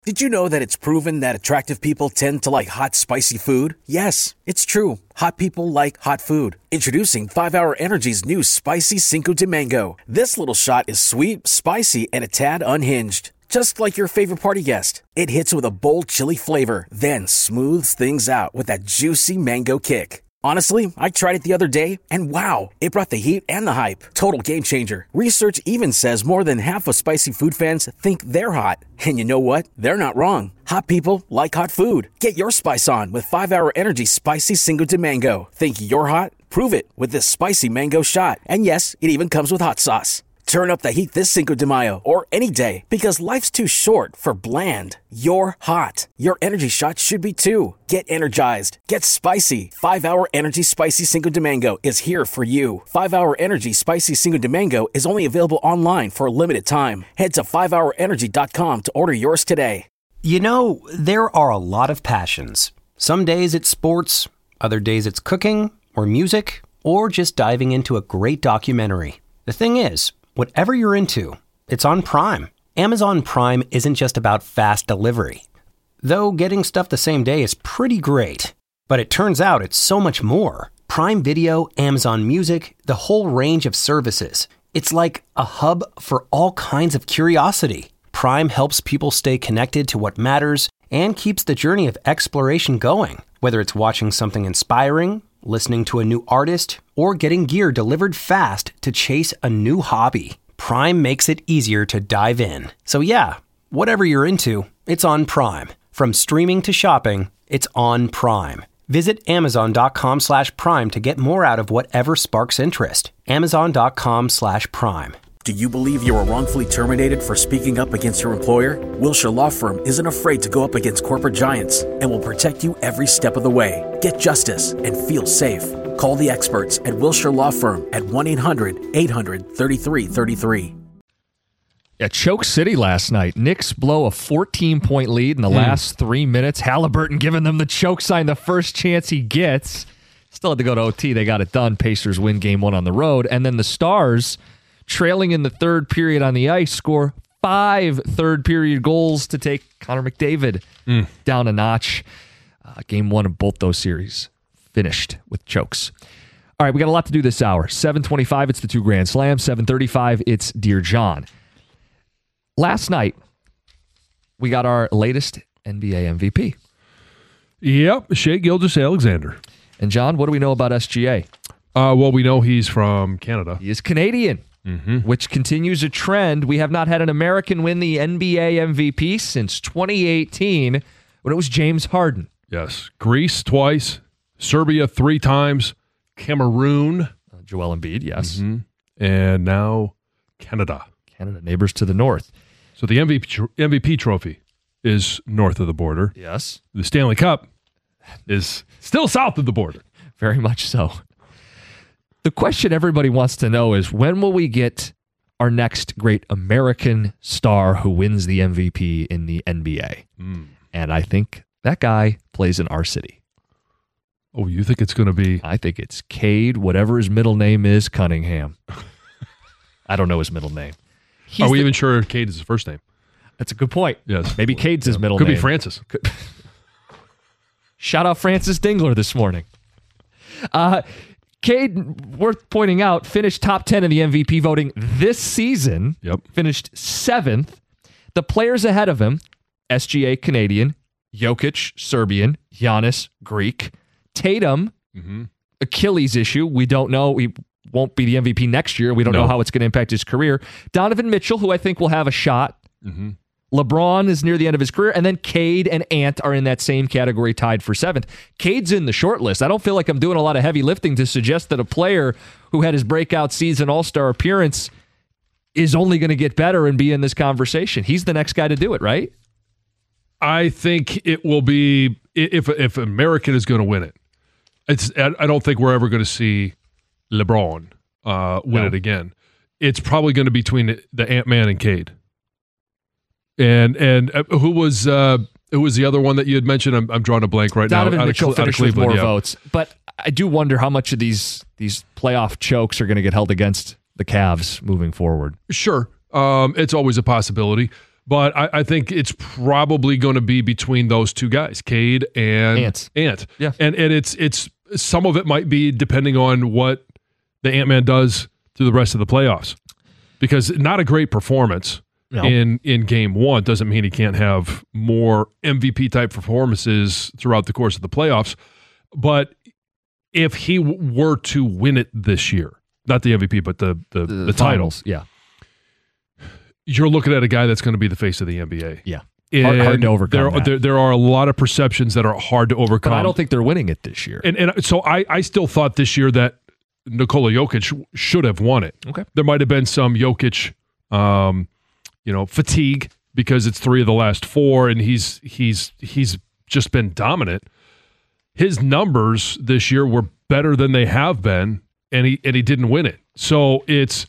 Did you know that it's proven that attractive people tend to like hot, spicy food? Yes, it's true. Hot people like hot food. Introducing 5-Hour Energy's new Spicy Cinco de Mango. This little shot is sweet, spicy, and a tad unhinged. Just like your favorite party guest. It hits with a bold chili flavor, then smooths things out with that juicy mango kick. Honestly, I tried it the other day, and wow, it brought the heat and the hype. Total game changer. Research even says more than half of spicy food fans think they're hot. And you know what? They're not wrong. Hot people like hot food. Get your spice on with 5-Hour Energy Spicy Cinco de Mango. Think you're hot? Prove it with this spicy mango shot. And yes, it even comes with hot sauce. Turn up the heat this Cinco de Mayo or any day because life's too short for bland. You're hot. Your energy shot should be too. Get energized. Get spicy. 5-Hour Energy Spicy Cinco de Mango is here for you. 5-Hour Energy Spicy Cinco de Mango is only available online for a limited time. Head to 5hourenergy.com to order yours today. You know, there are a lot of passions. Some days it's sports, other days it's cooking or music or just diving into a great documentary. The thing is, whatever you're into, it's on Prime. Amazon Prime isn't just about fast delivery. Though getting stuff the same day is pretty great. But it turns out it's so much more. Prime Video, Amazon Music, the whole range of services. It's like a hub for all kinds of curiosity. Prime helps people stay connected to what matters and keeps the journey of exploration going. Whether it's watching something inspiring, listening to a new artist, or getting gear delivered fast to chase a new hobby. Prime makes it easier to dive in. So yeah, whatever you're into, it's on Prime. From streaming to shopping, it's on Prime. Visit Amazon.com/Prime to get more out of whatever sparks interest. Amazon.com/Prime. Do you believe you were wrongfully terminated for speaking up against your employer? Wilshire Law Firm isn't afraid to go up against corporate giants and will protect you every step of the way. Get justice and feel safe. Call the experts at Wilshire Law Firm at 1-800-800-3333. At Choke City last night, Knicks blow a 14-point lead in the last 3 minutes. Halliburton giving them the choke sign the first chance he gets. Still had to go to OT. They got it done. Pacers win game 1 on the road. And then the Stars, trailing in the third period on the ice, score 5 third-period goals to take Connor McDavid down a notch. Game 1 of both those series finished with chokes. All right, we got a lot to do this hour. 7:25, it's the 2 Grand Slam. 7:35, it's Dear John. Last night, we got our latest NBA MVP. Yep, Shai Gilgeous-Alexander. And John, what do we know about SGA? Well, we know he's from Canada. He is Canadian, which continues a trend. We have not had an American win the NBA MVP since 2018 when it was James Harden. Yes, Greece twice, Serbia 3 times, Cameroon. Joel Embiid, yes. And now Canada. Canada, neighbors to the north. So the MVP trophy is north of the border. Yes. The Stanley Cup is still south of the border. Very much so. The question everybody wants to know is, when will we get our next great American star who wins the MVP in the NBA? And I think that guy plays in our city. Oh, you think it's going to be? I think it's Cade, whatever his middle name is, Cunningham. I don't know his middle name. Are we even sure Cade is his first name? That's a good point. Yes. Maybe Cade's his middle name. Could be Francis. Shout out Francis Dingler this morning. Cade, worth pointing out, finished top 10 in the MVP voting this season. Yep. Finished 7th. The players ahead of him, SGA, Canadian, Jokic, Serbian, Giannis, Greek, Tatum, Achilles issue. We don't know. He won't be the MVP next year. We don't know how it's going to impact his career. Donovan Mitchell, who I think will have a shot. LeBron is near the end of his career. And then Cade and Ant are in that same category, tied for 7th. Cade's in the short list. I don't feel like I'm doing a lot of heavy lifting to suggest that a player who had his breakout season All-Star appearance is only going to get better and be in this conversation. He's the next guy to do it, right? I think it will be, if American is going to win it. I don't think we're ever going to see LeBron win it again. It's probably going to be between the Ant-Man and Cade. And who was the other one that you had mentioned? I'm drawing a blank right Donovan now. Mitchell finished with more votes. But I do wonder how much of these playoff chokes are going to get held against the Cavs moving forward. Sure. It's always a possibility. But I think it's probably going to be between those two guys, Cade and Ant. Yeah. And it's some of it might be depending on what the Ant-Man does through the rest of the playoffs. Because not a great performance in game one doesn't mean he can't have more MVP-type performances throughout the course of the playoffs. But if he were to win it this year, not the MVP, but the titles, you're looking at a guy that's going to be the face of the NBA. Yeah. Hard to overcome. There are a lot of perceptions that are hard to overcome. But I don't think they're winning it this year. And so I still thought this year that Nikola Jokic should have won it. Okay. There might have been some Jokic fatigue because it's 3 of the last 4 and he's just been dominant. His numbers this year were better than they have been, and he didn't win it. So it's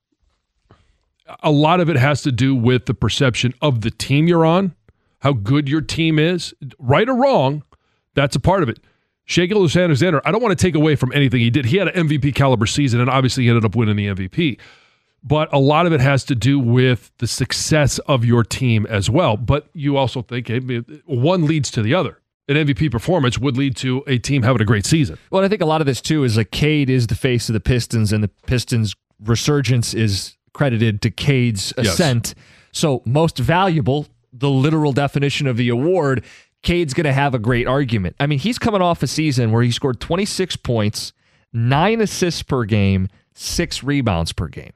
a lot of it has to do with the perception of the team you're on, how good your team is, right or wrong. That's a part of it. Shai Gilgeous-Alexander, I don't want to take away from anything he did. He had an MVP caliber season, and obviously he ended up winning the MVP. But a lot of it has to do with the success of your team as well. But you also think one leads to the other. An MVP performance would lead to a team having a great season. Well, I think a lot of this, too, is like Cade is the face of the Pistons, and the Pistons' resurgence is credited to Cade's ascent. Yes. So most valuable, the literal definition of the award, Cade's going to have a great argument. I mean, he's coming off a season where he scored 26 points, 9 assists per game, 6 rebounds per game.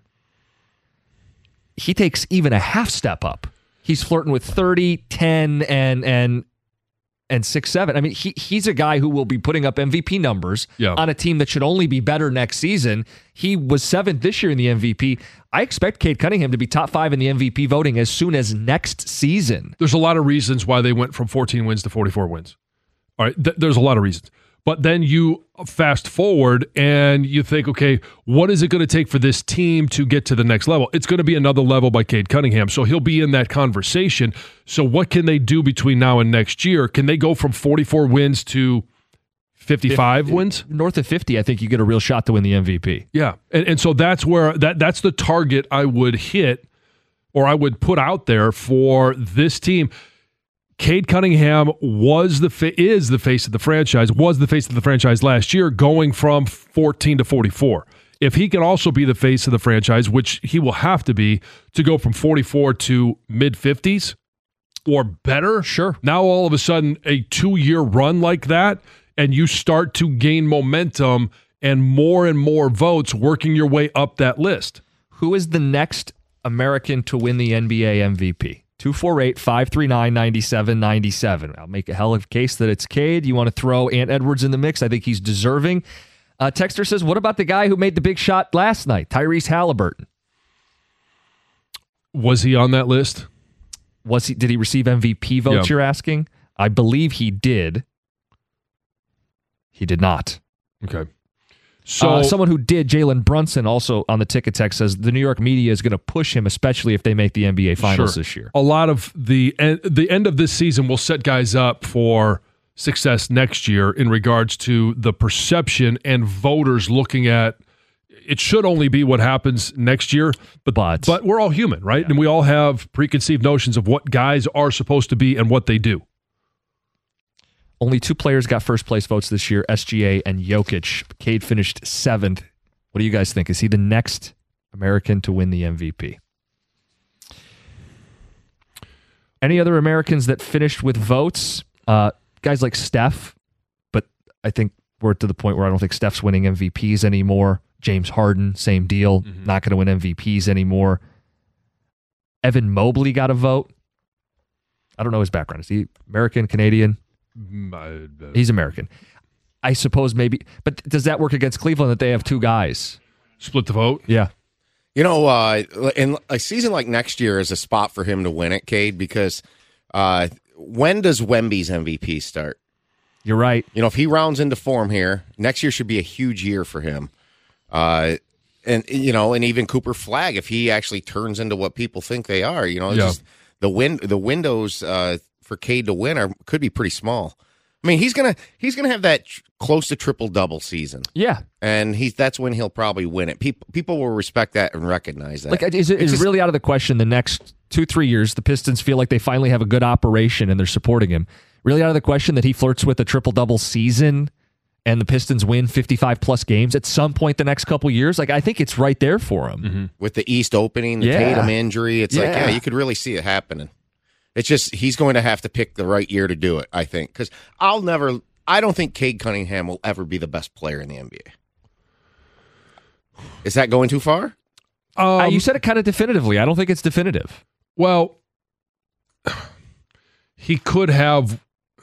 He takes even a half step up. He's flirting with 30, 10, and 6, 7. I mean, he's a guy who will be putting up MVP numbers on a team that should only be better next season. He was 7th this year in the MVP. I expect Cade Cunningham to be top 5 in the MVP voting as soon as next season. There's a lot of reasons why they went from 14 wins to 44 wins. All right, there's a lot of reasons. But then you fast forward and you think, okay, what is it going to take for this team to get to the next level? It's going to be another level by Cade Cunningham. So he'll be in that conversation. So what can they do between now and next year? Can they go from 44 wins to 55 wins? North of 50, I think you get a real shot to win the MVP. Yeah. And so that's where that's the target I would hit or I would put out there for this team. Cade Cunningham is the face of the franchise last year, going from 14 to 44. If he can also be the face of the franchise, which he will have to be, to go from 44 to mid-50s or better, sure. Now all of a sudden a 2-year run like that, and you start to gain momentum and more votes working your way up that list. Who is the next American to win the NBA MVP? 248-539-9797. I'll make a hell of a case that it's Cade. You want to throw Ant Edwards in the mix? I think he's deserving. Texter says, what about the guy who made the big shot last night, Tyrese Halliburton? Was he on that list? Did he receive MVP votes, you're asking? I believe he did. He did not. Okay. So someone who did, Jalen Brunson, also on the ticket text, says the New York media is going to push him, especially if they make the NBA Finals this year. A lot of the end of this season will set guys up for success next year in regards to the perception and voters looking at it should only be what happens next year, but we're all human, right? Yeah. And we all have preconceived notions of what guys are supposed to be and what they do. Only 2 players got first place votes this year, SGA and Jokic. Cade finished 7th. What do you guys think? Is he the next American to win the MVP? Any other Americans that finished with votes? Guys like Steph, but I think we're to the point where I don't think Steph's winning MVPs anymore. James Harden, same deal, not going to win MVPs anymore. Evan Mobley got a vote. I don't know his background. Is he American, Canadian? He's American. I suppose maybe, but does that work against Cleveland that they have 2 guys? Split the vote? Yeah. You know, in a season like next year is a spot for him to win it, Cade, because when does Wemby's MVP start? You're right. You know, if he rounds into form here, next year should be a huge year for him. And even Cooper Flagg, if he actually turns into what people think they are, just the windows for Cade to win could be pretty small. I mean, he's gonna have that close to triple-double season. Yeah. And that's when he'll probably win it. People will respect that and recognize that. Like, is it really out of the question the next 2-3 years, the Pistons feel like they finally have a good operation and they're supporting him? Really out of the question that he flirts with a triple-double season and the Pistons win 55-plus games at some point the next couple years? Like, I think it's right there for him. Mm-hmm. With the East opening, the Tatum injury, it's you could really see it happening. It's just he's going to have to pick the right year to do it, I think. Because I don't think Cade Cunningham will ever be the best player in the NBA. Is that going too far? You said it kind of definitively. I don't think it's definitive. Well, he could have.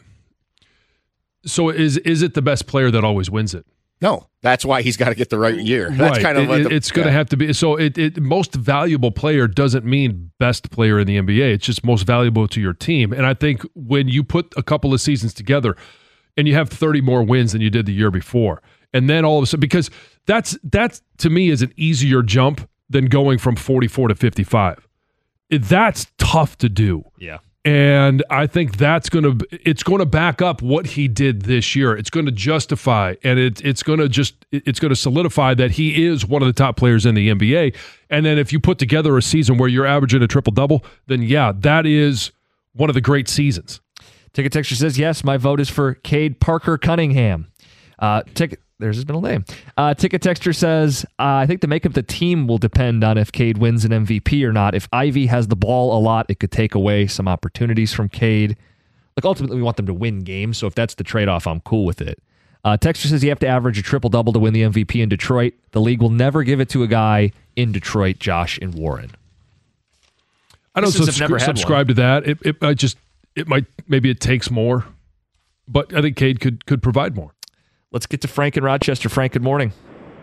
So is it the best player that always wins it? No, that's why he's got to get the right year. That's right. kind of it's going to have to be. So most valuable player doesn't mean best player in the NBA. It's just most valuable to your team. And I think when you put a couple of seasons together and you have 30 more wins than you did the year before, and then all of a sudden, because that's to me is an easier jump than going from 44 to 55. That's tough to do. Yeah. And I think it's going to back up what he did this year. It's going to justify, and it's going to solidify that he is one of the top players in the NBA. And then if you put together a season where you're averaging a triple-double, then yeah, that is one of the great seasons. Ticket Texture says, yes, my vote is for Cade Parker Cunningham. There's his middle name. Ticket Texture says, I think the makeup of the team will depend on if Cade wins an MVP or not. If Ivy has the ball a lot, it could take away some opportunities from Cade. Like, ultimately, we want them to win games, so if that's the trade-off, I'm cool with it. Texture says you have to average a triple-double to win the MVP in Detroit. The league will never give it to a guy in Detroit, Josh and Warren. I don't subscribe to that. Maybe it takes more, but I think Cade could provide more. Let's get to Frank in Rochester. Frank, good morning.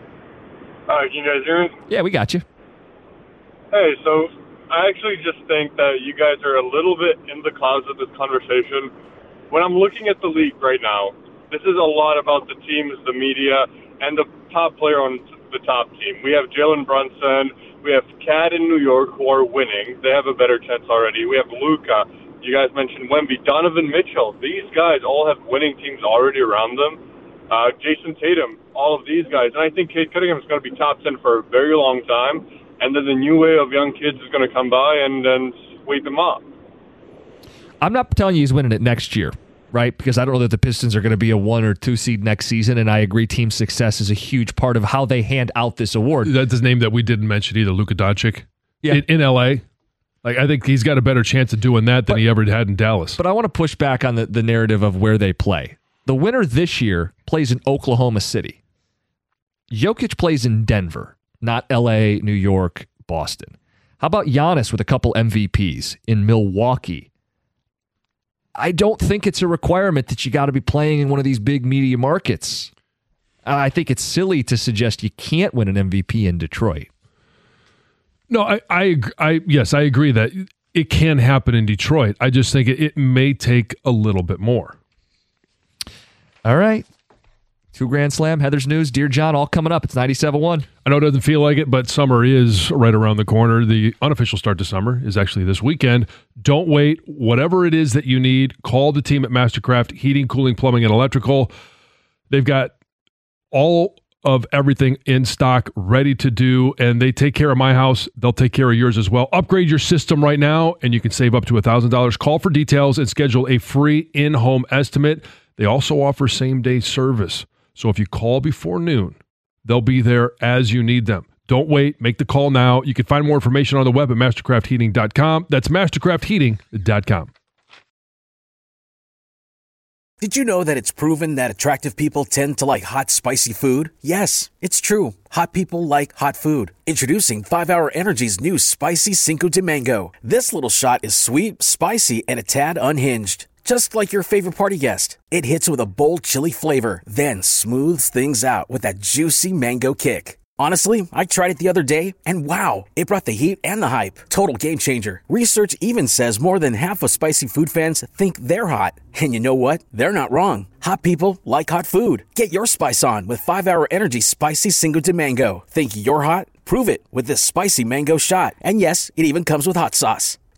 Can you guys hear me? Yeah, we got you. Hey, so I actually just think that you guys are a little bit in the clouds of this conversation. When I'm looking at the league right now, this is a lot about the teams, the media, and the top player on the top team. We have Jalen Brunson. We have Cat in New York who are winning. They have a better chance already. We have Luka. You guys mentioned Wemby, Donovan Mitchell. These guys all have winning teams already around them. Jason Tatum, all of these guys. And I think Cade Cunningham is going to be top 10 for a very long time. And then the new wave of young kids is going to come by and then sweep them up. I'm not telling you he's winning it next year, right? Because I don't know that the Pistons are going to be a 1 or 2 seed next season. And I agree team success is a huge part of how they hand out this award. That's his name that we didn't mention either, Luka Doncic. Yeah. In L.A., like, I think he's got a better chance of doing that than he ever had in Dallas. But I want to push back on the narrative of where they play. The winner this year plays in Oklahoma City. Jokic plays in Denver, not L.A., New York, Boston. How about Giannis with a couple MVPs in Milwaukee? I don't think it's a requirement that you got to be playing in one of these big media markets. I think it's silly to suggest you can't win an MVP in Detroit. No, I agree that it can happen in Detroit. I just think it may take a little bit more. All right. 2 Grand Slam, Heather's News, Dear John, all coming up. It's 97.1. I know it doesn't feel like it, but summer is right around the corner. The unofficial start to summer is actually this weekend. Don't wait. Whatever it is that you need, call the team at Mastercraft Heating, Cooling, Plumbing, and Electrical. They've got all of everything in stock, ready to do, and they take care of my house. They'll take care of yours as well. Upgrade your system right now, and you can save up to $1,000. Call for details and schedule a free in-home estimate. They also offer same-day service. So if you call before noon, they'll be there as you need them. Don't wait. Make the call now. You can find more information on the web at mastercraftheating.com. That's mastercraftheating.com. Did you know that it's proven that attractive people tend to like hot, spicy food? Yes, it's true. Hot people like hot food. Introducing 5-Hour Energy's new Spicy Cinco de Mango. This little shot is sweet, spicy, and a tad unhinged. Just like your favorite party guest. It hits with a bold chili flavor, then smooths things out with that juicy mango kick. Honestly, I tried it the other day, and wow, it brought the heat and the hype. Total game changer. Research even says more than half of spicy food fans think they're hot. And you know what? They're not wrong. Hot people like hot food. Get your spice on with 5-Hour Energy Spicy Cinco de Mango. Think you're hot? Prove it with this spicy mango shot. And yes, it even comes with hot sauce.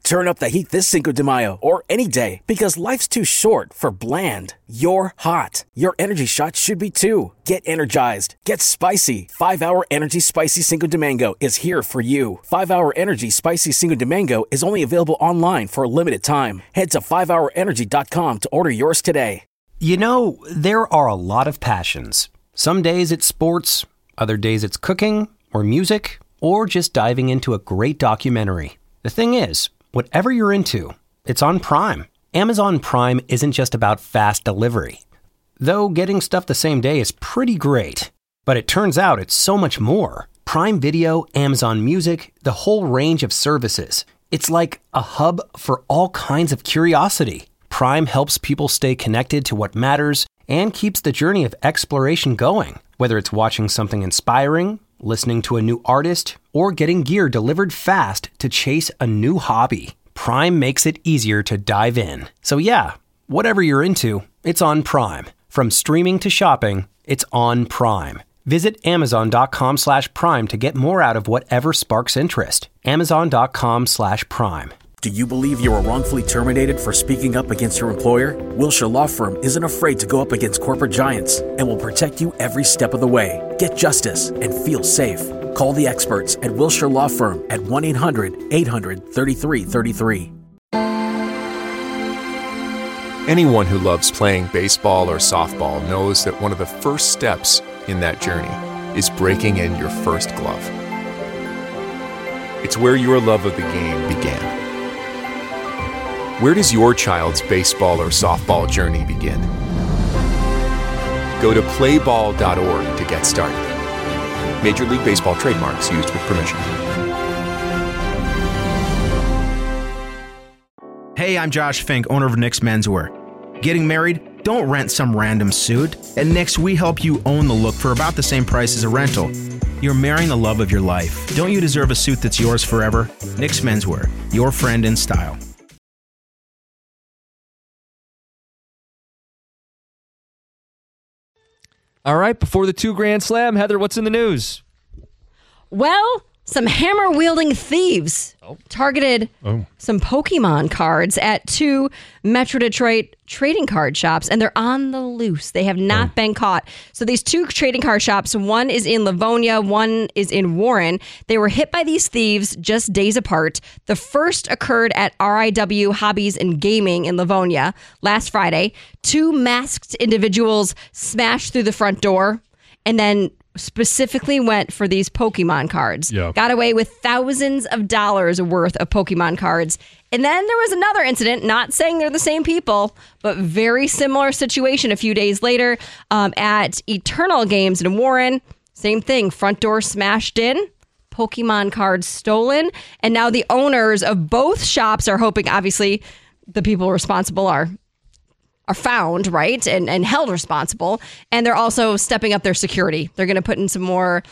Turn up the heat this Cinco de Mayo or any day because life's too short for bland. You're hot. Your energy shot should be too. Get energized. Get spicy. 5-Hour Energy Spicy Cinco de Mango is here for you. 5-Hour Energy Spicy Cinco de Mango is only available online for a limited time. Head to 5hourenergy.com to order yours today. You know, there are a lot of passions. Some days it's sports, other days it's cooking or music, or just diving into a great documentary. The thing is, whatever you're into, it's on Prime. Amazon Prime isn't just about fast delivery. Though getting stuff the same day is pretty great. But it turns out it's so much more. Prime Video, Amazon Music, the whole range of services. It's like a hub for all kinds of curiosity. Prime helps people stay connected to what matters and keeps the journey of exploration going. Whether it's watching something inspiring, listening to a new artist, or getting gear delivered fast to chase a new hobby, Prime makes it easier to dive in. So yeah, whatever you're into, it's on Prime. From streaming to shopping, it's on Prime. Visit Amazon.com/Prime to get more out of whatever sparks interest. Amazon.com/Prime. Do you believe you were wrongfully terminated for speaking up against your employer? Wilshire Law Firm isn't afraid to go up against corporate giants and will protect you every step of the way. Get justice and feel safe. Call the experts at Wilshire Law Firm at 1-800-800-3333. Anyone who loves playing baseball or softball knows that one of the first steps in that journey is breaking in your first glove. It's where your love of the game began. Where does your child's baseball or softball journey begin? Go to playball.org to get started. Major League Baseball trademarks used with permission. Hey, I'm Josh Fink, owner of Nick's Menswear. Getting married? Don't rent some random suit. At Nick's, we help you own the look for about the same price as a rental. You're marrying the love of your life. Don't you deserve a suit that's yours forever? Nick's Menswear, your friend in style. All right, before the 2 Grand Slam, Heather, what's in the news? Well, some hammer-wielding thieves targeted some Pokemon cards at 2 Metro Detroit trading card shops, and they're on the loose. They have not been caught. So these 2 trading card shops, one is in Livonia, one is in Warren. They were hit by these thieves just days apart. The first occurred at RIW Hobbies and Gaming in Livonia last Friday. 2 masked individuals smashed through the front door and then specifically went for these Pokemon cards. Yeah. Got away with thousands of dollars worth of Pokemon cards. And then there was another incident, not saying they're the same people, but very similar situation a few days later at Eternal Games in Warren. Same thing, front door smashed in, Pokemon cards stolen. And now the owners of both shops are hoping, obviously, the people responsible are found, right, and held responsible. And they're also stepping up their security. They're going to put in some more,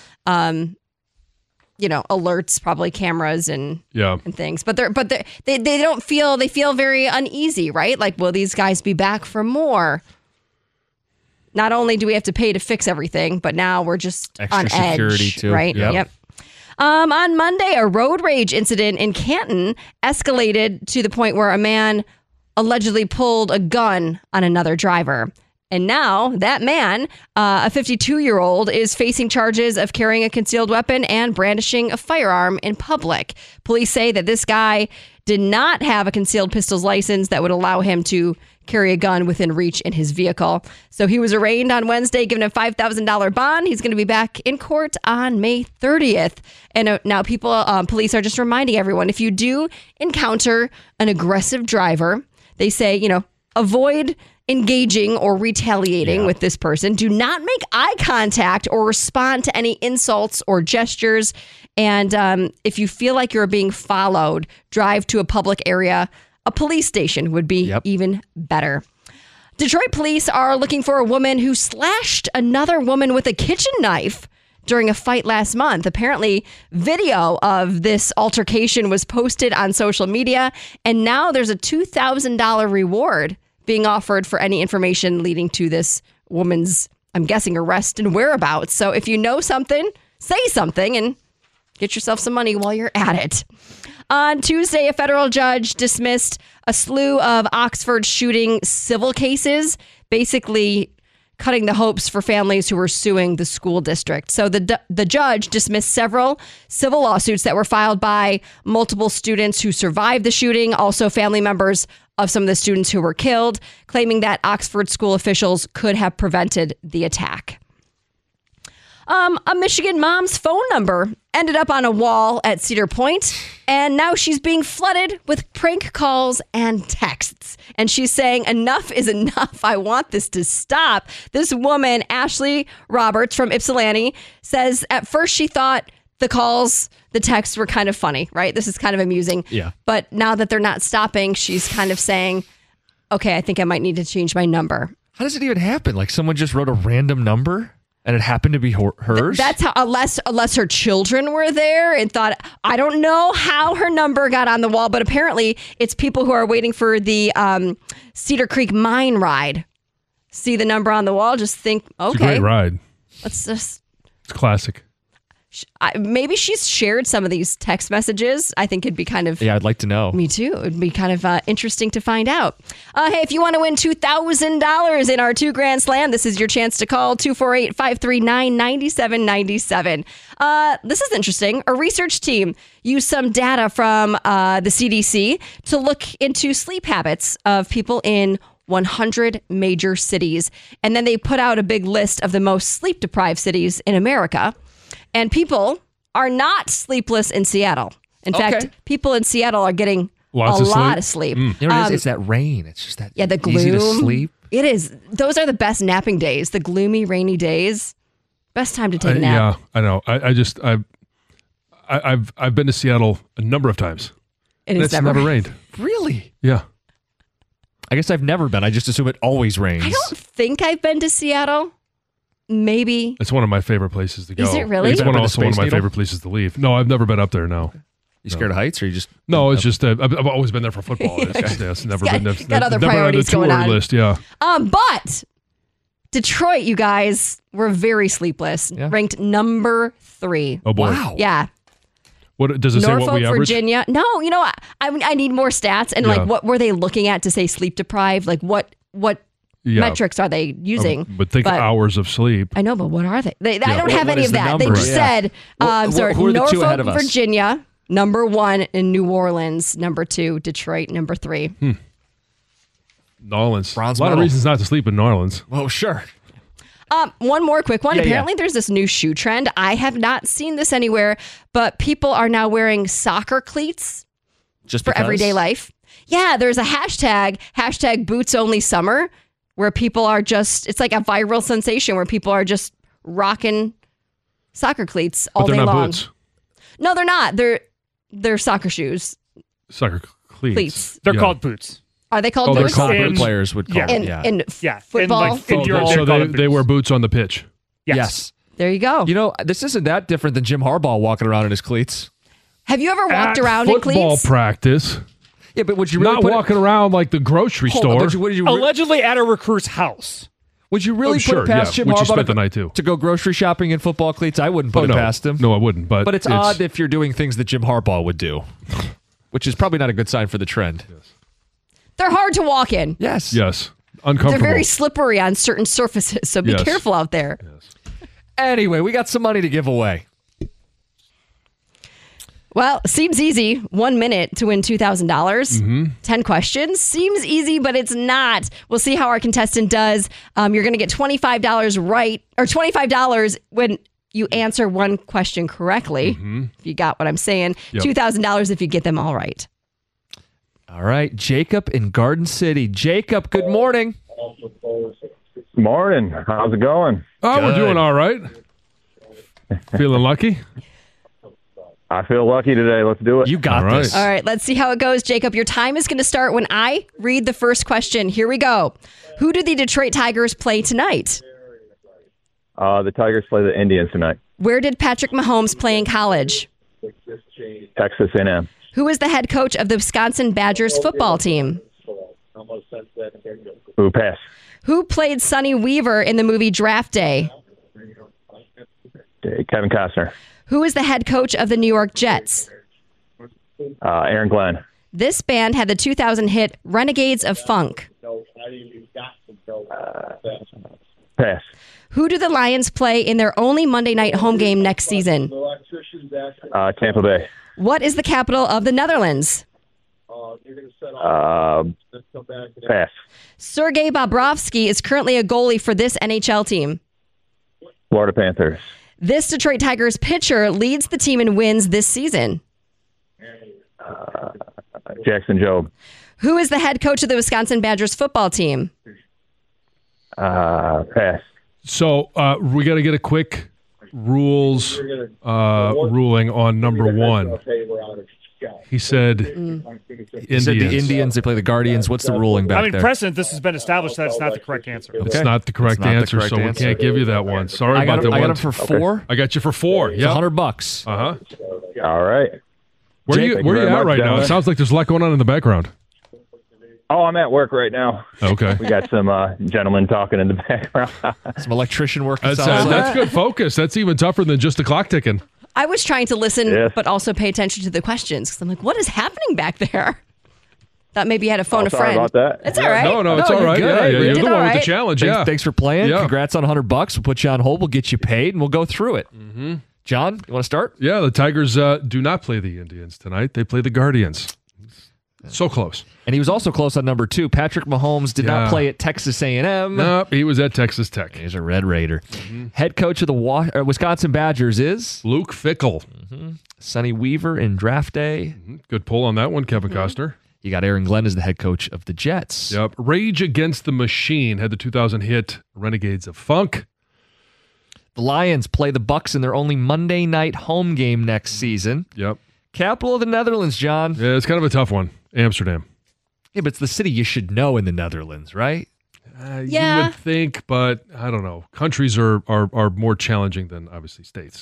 alerts, probably cameras and things. But they don't feel, they feel very uneasy, right? Like, will these guys be back for more? Not only do we have to pay to fix everything, but now we're just extra on security edge, too. right? Yep. On Monday, a road rage incident in Canton escalated to the point where a man allegedly pulled a gun on another driver. And now that man, a 52-year-old, is facing charges of carrying a concealed weapon and brandishing a firearm in public. Police say that this guy did not have a concealed pistols license that would allow him to carry a gun within reach in his vehicle. So he was arraigned on Wednesday, given a $5,000 bond. He's going to be back in court on May 30th. And now police are just reminding everyone, if you do encounter an aggressive driver, they say, avoid engaging or retaliating with this person. Do not make eye contact or respond to any insults or gestures. And if you feel like you're being followed, drive to a public area. A police station would be even better. Detroit police are looking for a woman who slashed another woman with a kitchen knife during a fight last month. Apparently, video of this altercation was posted on social media, and now there's a $2,000 reward being offered for any information leading to this woman's, I'm guessing, arrest and whereabouts. So if you know something, say something and Get yourself some money while you're at it. On Tuesday, a federal judge dismissed a slew of Oxford shooting civil cases, basically cutting the hopes for families who were suing the school district. So the judge dismissed several civil lawsuits that were filed by multiple students who survived the shooting, also family members of some of the students who were killed, claiming that Oxford school officials could have prevented the attack. A Michigan mom's phone number ended up on a wall at Cedar Point, and now she's being flooded with prank calls and texts. And she's saying, enough is enough. I want this to stop. This woman, Ashley Roberts from Ypsilanti, says at first she thought the texts were kind of funny, right? This is kind of amusing. Yeah. But now that they're not stopping, she's kind of saying, okay, I think I might need to change my number. How does it even happen? Like someone just wrote a random number? And it happened to be hers? That's how, unless her children were there and thought, I don't know how her number got on the wall, but apparently it's people who are waiting for the Cedar Creek mine ride. See the number on the wall, just think, okay. It's a great ride. Let's just. It's classic. Maybe she's shared some of these text messages. I think it'd be kind of... Yeah, I'd like to know. Me too. It'd be kind of interesting to find out. Hey, if you want to win $2,000 in our 2 Grand Slam, this is your chance to call 248-539-9797. This is interesting. A research team used some data from the CDC to look into sleep habits of people in 100 major cities. And then they put out a big list of the most sleep-deprived cities in America. And people are not sleepless in Seattle. In fact, people in Seattle are getting Lots a of lot of sleep. You know what it is? It's that rain. It's just that the gloom. easy to sleep. It is. Those are the best napping days. The gloomy, rainy days. Best time to take a nap. Yeah, I know. I've been to Seattle a number of times. And it's never rained. Really? Yeah. I guess I've never been. I just assume it always rains. I don't think I've been to Seattle. Maybe. It's one of my favorite places to go. Is it really? It's You been up also to one of Space my Needle? favorite places to leave. No, I've never been up there, no. You scared of heights, or you just... No, it's just I've always been there for football. It's never Got- been got other never on the priorities going tour on. list, yeah. But Detroit, you guys, were very sleepless. Yeah. Ranked number 3. Oh boy. Wow. Yeah. What does it say Norfolk, what we average? Virginia. No, you know what? I need more stats. And Yeah. like, what were they looking at to say sleep deprived? Like, what Yeah. metrics are they using? But think hours of sleep. I know, but what are they? I don't have What any is of the that. They number? just Yeah. said, Who are the two ahead of Norfolk, us? Virginia, number 1, and New Orleans, number 2, Detroit, number 3. New Orleans. Bronze a lot medal. of reasons not to sleep in New Orleans. Oh, sure. One more quick one. Yeah, Apparently, there's this new shoe trend. I have not seen this anywhere, but people are now wearing soccer cleats Just for because? everyday life. Yeah, there's a hashtag boots only summer, where people are just, it's like a viral sensation where people are just rocking soccer cleats all But they're day not long. boots. No, they're not. They're soccer shoes. Soccer cleats. Cleats. They're Yeah. called boots. Are they called Oh, they're boots? called Football boots. players would call Yeah. it, in, yeah. in Yeah. football? And like in Europe, So they're called they boots. wear boots on the pitch. Yes. There you go. You know, this isn't that different than Jim Harbaugh walking around in his cleats. Have you ever walked At around in football cleats? practice. Yeah, but would you really Not put walking around like the grocery Hold on, store. would you Allegedly at a recruit's house. would you really Oh, put sure, it past yeah, Jim which you Harbaugh spent the night too. to go grocery shopping in football cleats? I wouldn't put it no. past him. No, I wouldn't. But But it's odd if you're doing things that Jim Harbaugh would do, which is probably not a good sign for the trend. They're hard to walk in. Yes. Yes. They're Uncomfortable. very slippery on certain surfaces, so be Yes. careful out there. Anyway, we got some money to give away. Well, seems easy. 1 minute to win $2,000. 10 questions. Seems easy, but it's not. We'll see how our contestant does. You're going to get $25 right, or $25 when you answer one question correctly. If you got what I'm saying. Yep. $2,000 if you get them all right. All right, Jacob in Garden City. Jacob, good morning. Morning. How's it going? Oh, we're Good. doing all right. Feeling lucky? I feel lucky today. Let's do it. You got All right. this. All right, let's see how it goes, Jacob. Your time is going to start when I read the first question. Here we go. Who do the Detroit Tigers play tonight? The Tigers play the Indians tonight. Where did Patrick Mahomes play in college? Texas A&M. Who is the head coach of the Wisconsin Badgers football team? Ooh, pass. Who played Sonny Weaver in the movie Draft Day? Kevin Costner. Who is the head coach of the New York Jets? Aaron Glenn. This band had the 2000 hit Renegades of Funk. Pass. Who do the Lions play in their only Monday night home game next season? Tampa Bay. What is the capital of the Netherlands? Pass. Sergei Bobrovsky is currently a goalie for this NHL team. Florida Panthers. This Detroit Tigers pitcher leads the team in wins this season. Jackson Jobe. Who is the head coach of the Wisconsin Badgers football team? Pass. So we got to get a quick ruling on number one. He said He said the Indians, they play the Guardians. What's the ruling back there? precedent, this has been established that it's not the correct answer. It's not the correct answer, so we can't give you that one. Sorry about that one. I got him for 4. I got you for 4. It's Yeah, $100. All right. Where are you very at much, right now? gentlemen. It sounds like there's a lot going on in the background. Oh, I'm at work right now. Okay. We got some gentlemen talking in the background. Some electrician work. That's good focus. That's even tougher than just the clock ticking. I was trying to listen, Yes. but also pay attention to the questions because I'm like, what is happening back there? Thought maybe you had to phone a Sorry friend. about that. It's all right. No, it's No, all you're right. good. Yeah, You you're did the all one with the right. challenge. Yeah. Thanks for playing. Yeah. Congrats on $100. We'll put you on hold. We'll get you paid, and we'll go through it. Mm-hmm. John, you want to start? Yeah, the Tigers do not play the Indians tonight. They play the Guardians. So close. And he was also close on number 2. Patrick Mahomes did not play at Texas A&M. Nope, he was at Texas Tech. He's a Red Raider. Head coach of the Wisconsin Badgers is Luke Fickell. Sonny Weaver in draft day. Good pull on that one, Kevin Costner. You got Aaron Glenn as the head coach of the Jets. Yep. Rage Against the Machine had the 2000 hit Renegades of Funk. The Lions play the Bucks in their only Monday night home game next season. Yep. Capital of the Netherlands, John. Yeah, it's kind of a tough one. Amsterdam. Yeah, but it's the city you should know in the Netherlands, right? You would think, but I don't know. Countries are more challenging than obviously states.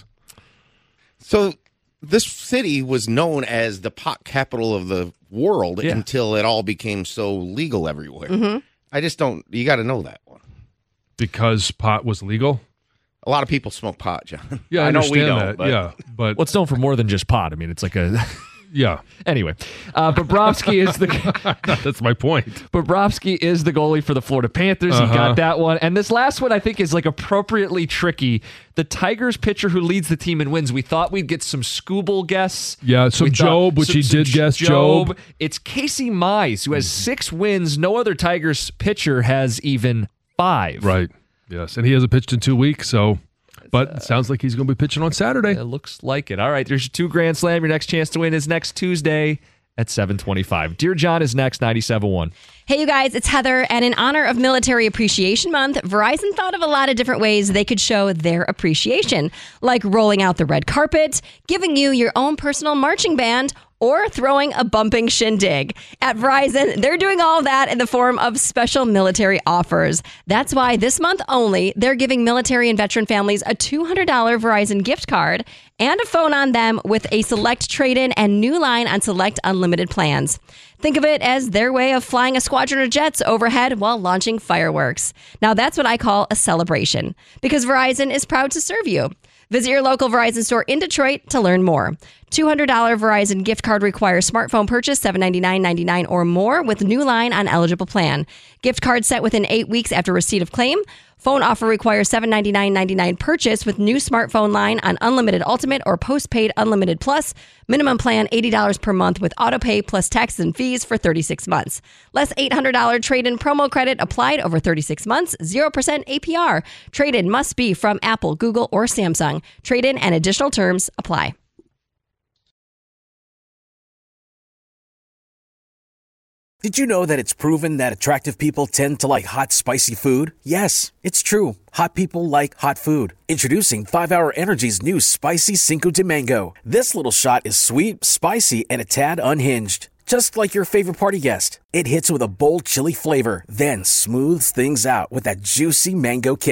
So this city was known as the pot capital of the world until it all became so legal everywhere. I just don't. You got to know that one. Because pot was legal? A lot of people smoke pot, John. Yeah, I know we understand don't. that. But Yeah, but Well, it's known for more than just pot. I mean, it's like a... yeah, Anyway, Bobrovsky is the that's my point. Bobrovsky is the goalie for the Florida Panthers. He got that one. And this last one I think is like appropriately tricky. The Tigers pitcher who leads the team and wins. We thought we'd get some Scooble guess. Yeah, some Job, which he did guess Job. It's Casey Mize, who has 6 wins. No other Tigers pitcher has even 5. Right. Yes, and he hasn't pitched in 2 weeks, so... But it sounds like he's going to be pitching on Saturday. It looks like it. All right, there's your 2 Grand Slam. Your next chance to win is next Tuesday at 7:25. Dear John is next, 97.1. Hey, you guys, it's Heather. And in honor of Military Appreciation Month, Verizon thought of a lot of different ways they could show their appreciation, like rolling out the red carpet, giving you your own personal marching band, or throwing a bumping shindig. At Verizon, they're doing all of that in the form of special military offers. That's why this month only, they're giving military and veteran families a $200 Verizon gift card and a phone on them with a select trade-in and new line on select unlimited plans. Think of it as their way of flying a squadron of jets overhead while launching fireworks. Now that's what I call a celebration, because Verizon is proud to serve you. Visit your local Verizon store in Detroit to learn more. $200 Verizon gift card requires smartphone purchase, $799.99 or more with new line on eligible plan. Gift card set within 8 weeks after receipt of claim. Phone offer requires $799.99 purchase with new smartphone line on Unlimited Ultimate or Postpaid Unlimited Plus. Minimum plan $80 per month with autopay plus taxes and fees for 36 months. Less $800 trade-in promo credit applied over 36 months. 0% APR. Trade-in must be from Apple, Google, or Samsung. Trade-in and additional terms apply. Did you know that it's proven that attractive people tend to like hot, spicy food? Yes, it's true. Hot people like hot food. Introducing 5-Hour Energy's new Spicy Cinco de Mango. This little shot is sweet, spicy, and a tad unhinged. Just like your favorite party guest. It hits with a bold chili flavor, then smooths things out with that juicy mango kick.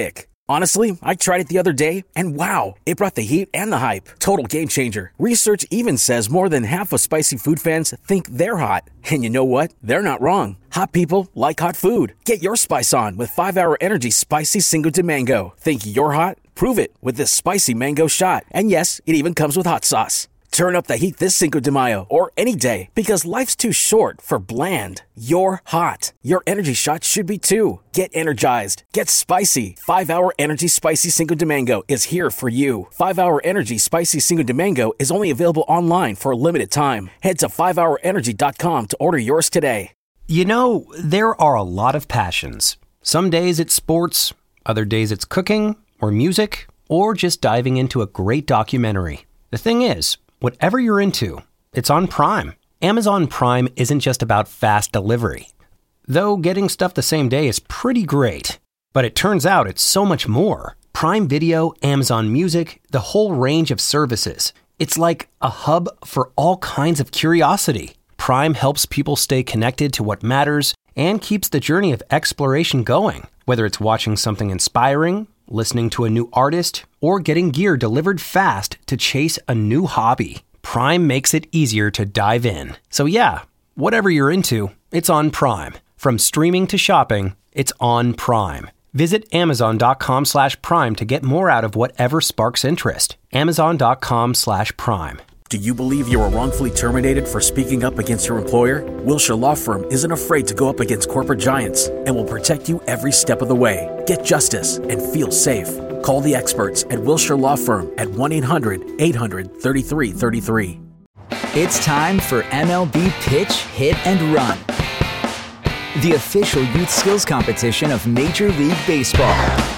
Honestly, I tried it the other day, and wow, it brought the heat and the hype. Total game changer. Research even says more than half of spicy food fans think they're hot. And you know what? They're not wrong. Hot people like hot food. Get your spice on with 5-Hour Energy Spicy Cinco de Mango. Think you're hot? Prove it with this spicy mango shot. And yes, it even comes with hot sauce. Turn up the heat this Cinco de Mayo or any day, because life's too short for bland. You're hot. Your energy shot should be too. Get energized. Get spicy. 5-Hour Energy Spicy Cinco de Mango is here for you. 5-Hour Energy Spicy Cinco de Mango is only available online for a limited time. Head to 5hourenergy.com to order yours today. You know, there are a lot of passions. Some days it's sports, other days it's cooking or music, or just diving into a great documentary. The thing is, whatever you're into, it's on Prime. Amazon Prime isn't just about fast delivery. Though getting stuff the same day is pretty great. But it turns out it's so much more. Prime Video, Amazon Music, the whole range of services. It's like a hub for all kinds of curiosity. Prime helps people stay connected to what matters and keeps the journey of exploration going. Whether it's watching something inspiring, listening to a new artist, or getting gear delivered fast to chase a new hobby, Prime makes it easier to dive in. So yeah, whatever you're into, it's on Prime. From streaming to shopping, it's on Prime. Visit Amazon.com/Prime to get more out of whatever sparks interest. Amazon.com/Prime. Do you believe you were wrongfully terminated for speaking up against your employer? Wilshire Law Firm isn't afraid to go up against corporate giants and will protect you every step of the way. Get justice and feel safe. Call the experts at Wilshire Law Firm at 1-800-800-3333. It's time for MLB Pitch, Hit, and Run, the official youth skills competition of Major League Baseball.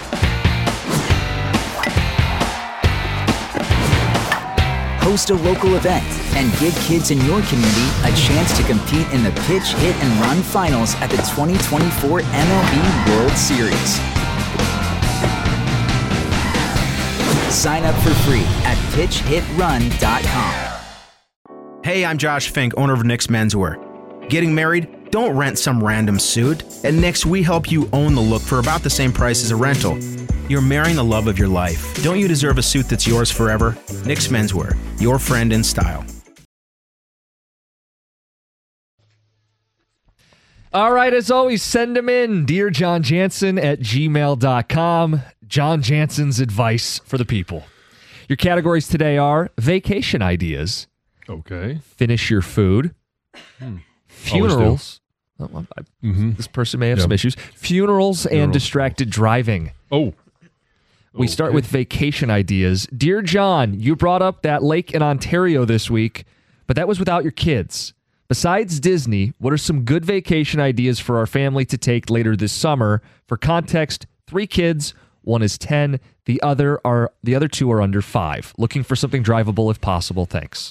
Host a local event and give kids in your community a chance to compete in the Pitch, Hit, and Run finals at the 2024 MLB World Series. Sign up for free at pitchhitrun.com. Hey, I'm Josh Fink, owner of Nick's Menswear. Getting married? Don't rent some random suit. At Nick's, we help you own the look for about the same price as a rental. You're marrying the love of your life. Don't you deserve a suit that's yours forever? Nick's Menswear, your friend in style. All right, as always, send them in. Dear John Jansen at gmail.com. John Jansen's advice for the people. Your categories today are vacation ideas. Okay. Finish your food. Funerals. This person may have some issues. Funerals and distracted driving. We start with vacation ideas. Dear John, you brought up that lake in Ontario this week, but that was without your kids. Besides Disney, what are some good vacation ideas for our family to take later this summer? For context, 3 kids, 1 is 10, the other 2 are under 5. Looking for something drivable if possible. Thanks.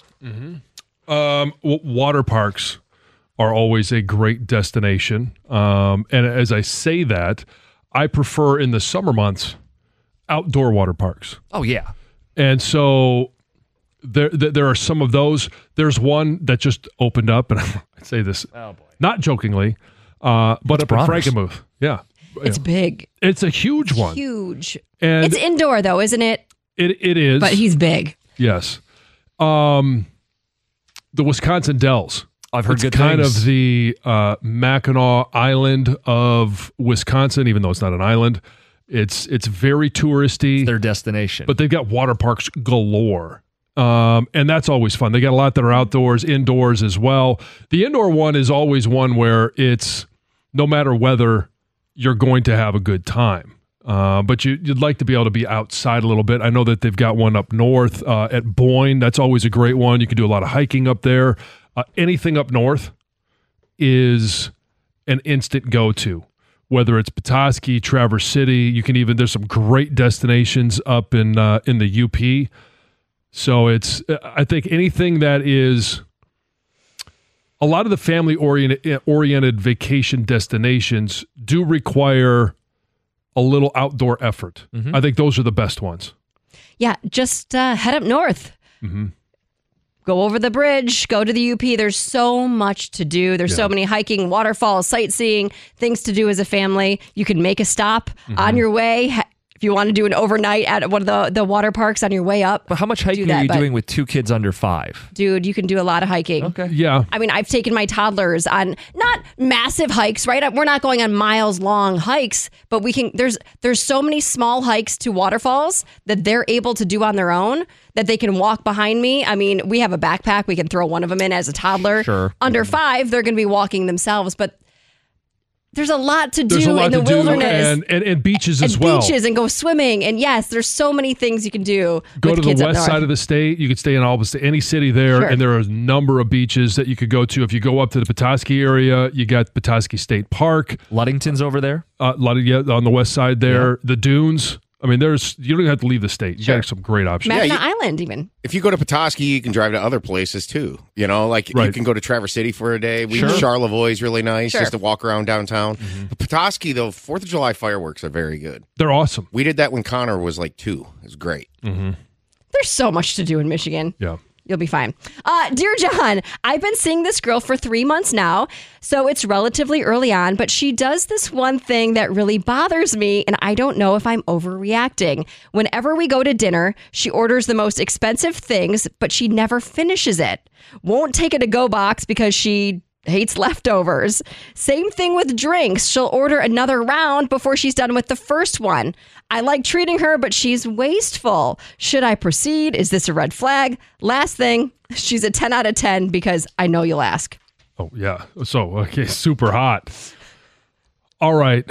Water parks are always a great destination. And as I say that, I prefer in the summer months outdoor water parks. Oh, yeah. And so there are some of those. There's one that just opened up, and I say this not jokingly, but up in Frankenmuth. Yeah. It's big. It's a huge one. Huge. And it's indoor, though, isn't it? It is. But he's big. Yes. The Wisconsin Dells. I've heard good kind things. of the Mackinac Island of Wisconsin, even though it's not an island. It's very touristy. It's their destination. But they've got water parks galore. And that's always fun. They got a lot that are outdoors, indoors as well. The indoor one is always one where it's no matter whether you're going to have a good time. But you'd like to be able to be outside a little bit. I know that they've got one up north at Boyne. That's always a great one. You can do a lot of hiking up there. Anything up north is an instant go-to. Whether it's Petoskey, Traverse City, there's some great destinations up in the UP. So I think anything that is a lot of the family-oriented vacation destinations do require a little outdoor effort. I think those are the best ones. Yeah, just head up north. Go over the bridge, go to the UP. There's so much to do. There's so many hiking, waterfalls, sightseeing, things to do as a family. You can make a stop on your way. If you want to do an overnight at one of the water parks on your way up. But how much hiking are you doing with 2 kids under 5? Dude, you can do a lot of hiking. Okay. Yeah. I mean, I've taken my toddlers on not massive hikes, right? We're not going on miles long hikes, but we can. There's so many small hikes to waterfalls that they're able to do on their own that they can walk behind me. I mean, we have a backpack. We can throw one of them in as a toddler. Sure. Under 5, they're going to be walking themselves, but there's a lot to There's a do lot in the to do, wilderness. and beaches as and well. Beaches and go swimming. And yes, there's so many things you can do. Go with to kids the up west north. side of the state. You could stay in almost any city there, Sure. and there are a number of beaches that you could go to. If you go up to the Petoskey area, you got Petoskey State Park. Ludington's over there. On the west side there. The dunes. I mean, you don't even have to leave the state. You got some great options. Mackinac Island, even. If you go to Petoskey, you can drive to other places too. You know, like you can go to Traverse City for a day. Charlevoix is really nice just to walk around downtown. But Petoskey, though, 4th of July fireworks are very good. They're awesome. We did that when Connor was like 2. It was great. There's so much to do in Michigan. Yeah. You'll be fine. Dear John, I've been seeing this girl for 3 months now, so it's relatively early on, but she does this one thing that really bothers me, and I don't know if I'm overreacting. Whenever we go to dinner, she orders the most expensive things, but she never finishes it. Won't take a to-go box because she hates leftovers. Same thing with drinks. She'll order another round before she's done with the first one. I like treating her, but she's wasteful. Should I proceed? Is this a red flag? Last thing, she's a 10 out of 10 because I know you'll ask. Oh, yeah. So, okay, super hot. All right.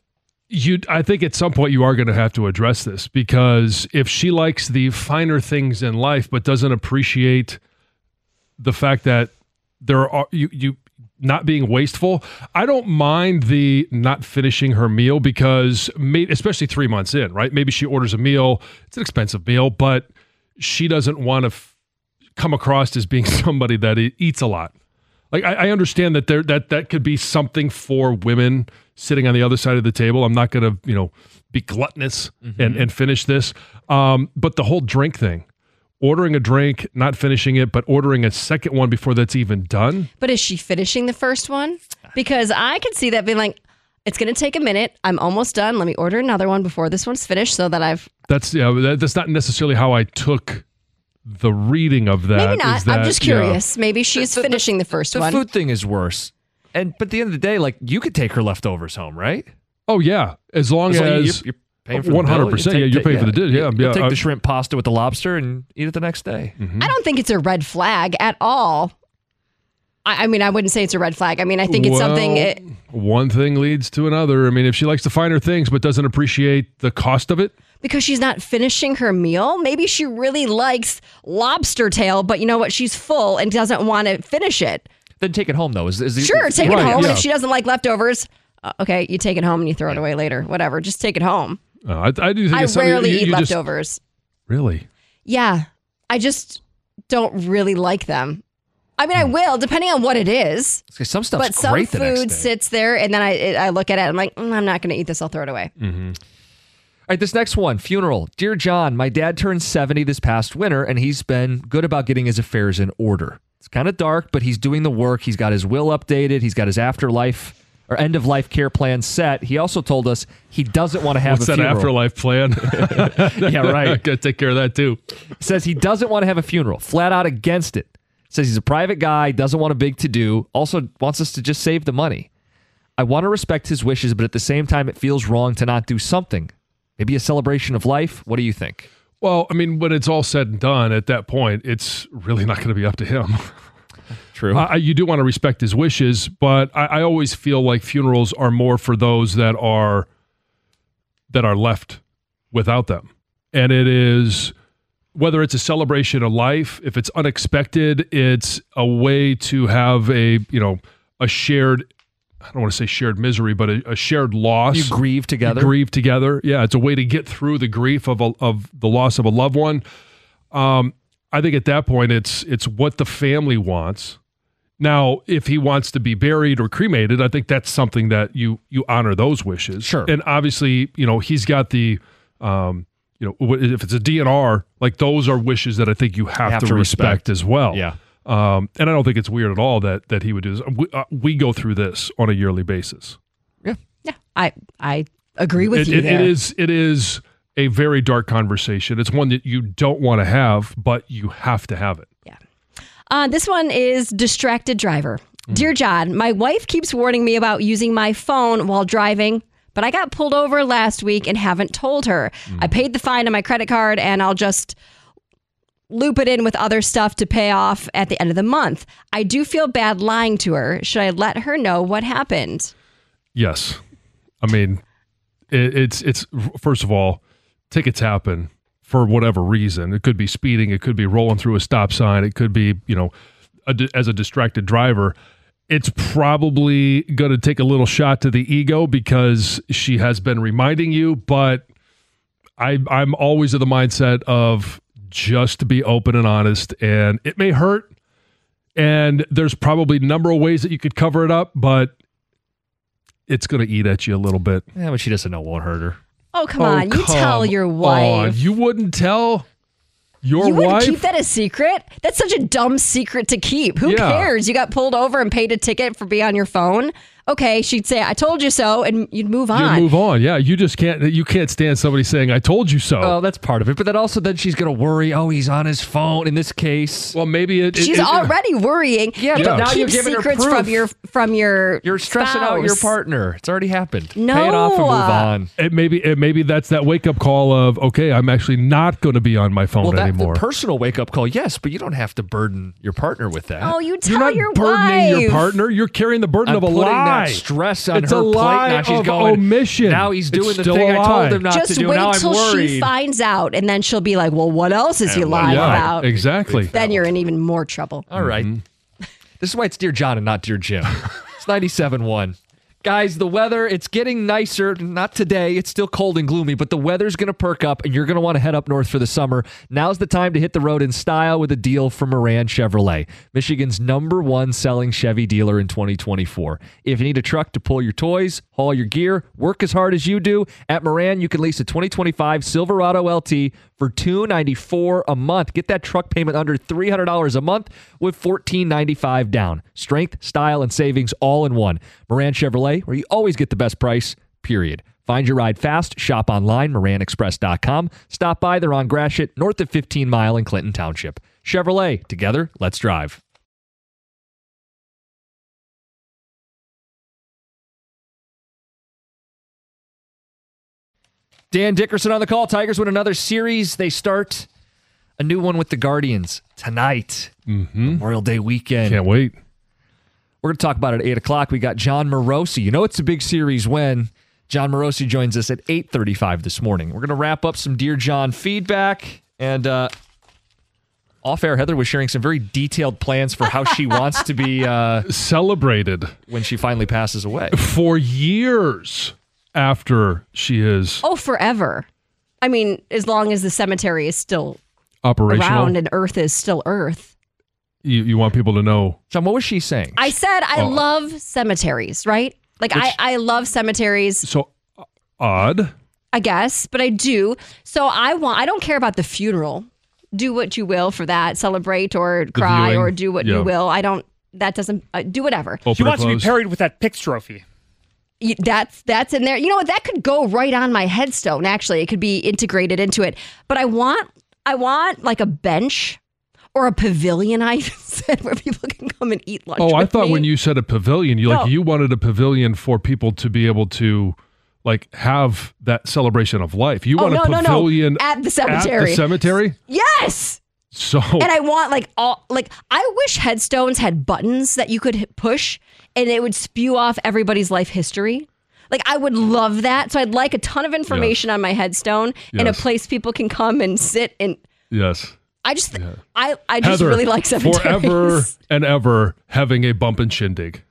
I think at some point you are going to have to address this, because if she likes the finer things in life but doesn't appreciate the fact that there are you not being wasteful, I don't mind the not finishing her meal, because especially 3 months in, right? Maybe she orders a meal. It's an expensive meal, but she doesn't want to come across as being somebody that eats a lot. Like I understand that that could be something for women sitting on the other side of the table. I'm not going to be gluttonous and finish this. But the whole drink thing. Ordering a drink, not finishing it, but ordering a second one before that's even done. But is she finishing the first one? Because I could see that being like, it's going to take a minute. I'm almost done. Let me order another one before this one's finished so that I've... That's not necessarily how I took the reading of that. Maybe not. I'm just curious. Maybe she's finishing the first one. The food thing is worse. But at the end of the day, like, you could take her leftovers home, right? Oh, yeah. As long as you're paying for 100%. Yeah, you're paying for the dish. Yeah, you take the shrimp pasta with the lobster and eat it the next day. I don't think it's a red flag at all. I mean, I wouldn't say it's a red flag. I mean, I think it's something... One thing leads to another. I mean, if she likes the finer things but doesn't appreciate the cost of it... Because she's not finishing her meal. Maybe she really likes lobster tail, but you know what? She's full and doesn't want to finish it. Then take it home, though. Sure, take it home. And if she doesn't like leftovers, okay, you take it home and you throw it away later. Whatever, just take it home. I do think I it's rarely eat you leftovers. Really? Yeah, I just don't really like them. I mean, I will, depending on what it is. Some stuff's but some great the next food day. sits there, and then I look at it, and I'm like, I'm not going to eat this. I'll throw it away. Mm-hmm. All right, this next one, funeral. Dear John, my dad turned 70 this past winter, and he's been good about getting his affairs in order. It's kind of dark, but he's doing the work. He's got his will updated. He's got his afterlife or end-of-life care plan set. He also told us he doesn't want to have What's a funeral. afterlife plan? Yeah, right. Got to take care of that, too. Says he doesn't want to have a funeral. Flat out against it. Says he's a private guy, doesn't want a big to-do, also wants us to just save the money. I want to respect his wishes, but at the same time, it feels wrong to not do something. Maybe a celebration of life? What do you think? Well, I mean, when it's all said and done, at that point, it's really not going to be up to him. True. You do want to respect his wishes, but I always feel like funerals are more for those that are left without them. And it is, whether it's a celebration of life, if it's unexpected, it's a way to have a shared, I don't want to say shared misery, but a shared loss. You grieve together. Yeah, it's a way to get through the grief of the loss of a loved one. I think at that point, it's what the family wants. Now, if he wants to be buried or cremated, I think that's something that you honor those wishes. Sure. And obviously, he's got the, if it's a DNR, like those are wishes that I think you have to respect as well. Yeah. And I don't think it's weird at all that he would do this. We go through this on a yearly basis. Yeah. Yeah, I agree with you there. It is a very dark conversation. It's one that you don't want to have, but you have to have it. Yeah. This one is distracted driver. Dear John, my wife keeps warning me about using my phone while driving, but I got pulled over last week and haven't told her. I paid the fine on my credit card and I'll just loop it in with other stuff to pay off at the end of the month. I do feel bad lying to her. Should I let her know what happened? Yes. I mean, it's first of all, tickets happen for whatever reason. It could be speeding. It could be rolling through a stop sign. It could be, as a distracted driver. It's probably going to take a little shot to the ego because she has been reminding you, but I'm always of the mindset of just to be open and honest, and it may hurt, and there's probably a number of ways that you could cover it up, but it's going to eat at you a little bit. Yeah, but she doesn't know it won't hurt her. Oh, come on. You tell your wife. You wouldn't tell your You wife? wouldn't keep that a secret? That's such a dumb secret to keep. Who cares? You got pulled over and paid a ticket for being on your phone. Okay, she'd say, I told you so, and you'd move on. You'd move on, yeah. You just can't stand somebody saying, I told you so. Oh, that's part of it. But then she's going to worry, he's on his phone in this case. Well, maybe she's already worrying. Yeah, you but now you're keep giving her secrets proof. from your You're stressing out your partner. It's already happened. No. Pay it off and move on. Maybe that's that wake-up call of, okay, I'm actually not going to be on my phone anymore. The personal wake-up call, yes, but you don't have to burden your partner with that. Oh, you tell You're not your burdening wife. your partner. You're carrying the burden of a putting lie. That stress on It's her a plate. lie Now she's of going, omission. Now he's doing It's the still thing a I lie. told him not Just to do. wait Now I'm till worried. she finds out, and then she'll be like, well, what else is he lying about? Exactly. Then you're in even more trouble. All right. This is why it's Dear John and not Dear Jim. It's 97.1. Guys, the weather, it's getting nicer. Not today. It's still cold and gloomy, but the weather's going to perk up, and you're going to want to head up north for the summer. Now's the time to hit the road in style with a deal from Moran Chevrolet, Michigan's #1 selling Chevy dealer in 2024. If you need a truck to pull your toys, haul your gear, work as hard as you do, at Moran, you can lease a 2025 Silverado LT for $294 a month. Get that truck payment under $300 a month with $1,495 down. Strength, style, and savings all in one. Moran Chevrolet, where you always get the best price, period. Find your ride fast. Shop online, moranexpress.com. Stop by. They're on Gratiot, north of 15 Mile in Clinton Township. Chevrolet, together, let's drive. Dan Dickerson on the call. Tigers win another series. They start a new one with the Guardians tonight. Memorial Day weekend. Can't wait. We're going to talk about it at 8 o'clock. We got John Morosi. You know it's a big series when John Morosi joins us at 8:35 this morning. We're going to wrap up some Dear John feedback. And off-air, Heather was sharing some very detailed plans for how she wants to be celebrated when she finally passes away. For years after she is forever. I mean, as long as the cemetery is still operational around and Earth is still Earth. You want people to know. John, what was she saying? I said I love cemeteries, right? Like I love cemeteries. So odd. I guess, but I do. So I don't care about the funeral. Do what you will for that. Celebrate or cry viewing. or do what you will. That doesn't do whatever. She wants to be buried with that Pix trophy. That's in there. You know what? That could go right on my headstone. Actually, it could be integrated into it. But I want like a bench or a pavilion. I said where people can come and eat lunch. I with thought me. when you said a pavilion, you wanted a pavilion for people to be able to have that celebration of life. You want a pavilion at the cemetery. At the cemetery? Yes. So and I want I wish headstones had buttons that you could push and it would spew off everybody's life history. Like I would love that. So I'd like a ton of information on my headstone and a place people can come and sit and yes. I just I just Heather, really like cemeteries. Forever and ever having a bump and shindig.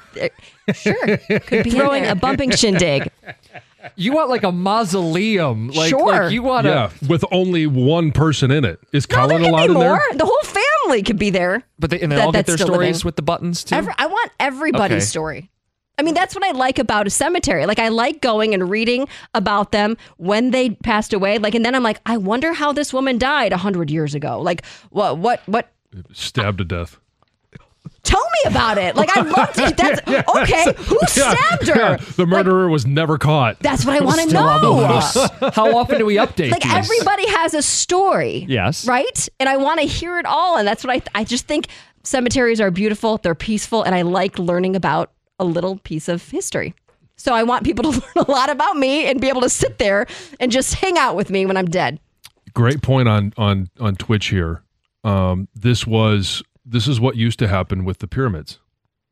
Sure. Could be throwing a bumping shindig. You want like a mausoleum. Sure. Like you want with only one person in it. Is Colin there allowed could be in more. there? The whole family could be there. But they all get their stories with the buttons too? I want everybody's story. I mean, that's what I like about a cemetery. Like, I like going and reading about them when they passed away. Like, and then I'm like, I wonder how this woman died 100 years ago. Like, what? Stabbed to death. Tell me about it. Like, I loved it. That's okay. Who stabbed her? The murderer was never caught. That's what I want to Still on the know. loose. How often do we update Like, these? everybody has a story. Yes. Right? And I want to hear it all. And that's what I just think cemeteries are beautiful. They're peaceful. And I like learning about a little piece of history. So I want people to learn a lot about me and be able to sit there and just hang out with me when I'm dead. Great point on Twitch here. This is what used to happen with the pyramids.